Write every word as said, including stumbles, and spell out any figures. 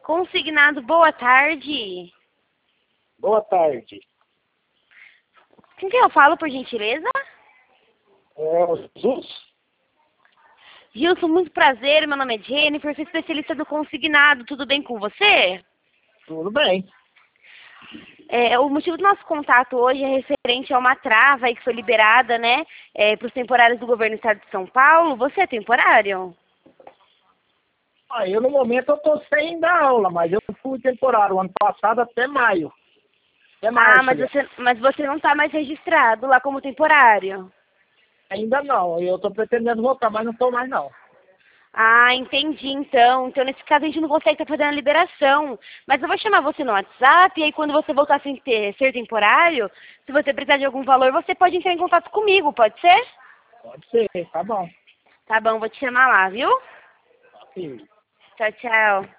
Consignado, boa tarde. Boa tarde. Com quem eu falo, por gentileza? É o Jesus? Gilson, muito prazer. Meu nome é Jennifer, sou especialista do consignado. Tudo bem com você? Tudo bem. É, o motivo do nosso contato hoje é referente a uma trava aí que foi liberada, né, é, para os temporários do governo do estado de São Paulo. Você é temporário? Ah, eu no momento eu tô sem dar aula, mas eu fui temporário o ano passado até maio. Até Ah, março, mas né? você, mas você não está mais registrado lá como temporário. Ainda não. Eu tô pretendendo voltar, mas não tô mais não. Ah, entendi, então. Então, nesse caso, a gente não consegue estar fazendo a liberação. Mas eu vou chamar você no WhatsApp, e aí quando você voltar a ser, ser temporário, se você precisar de algum valor, você pode entrar em contato comigo, pode ser? Pode ser, tá bom. Tá bom, vou te chamar lá, viu? Ok. Tchau, tchau.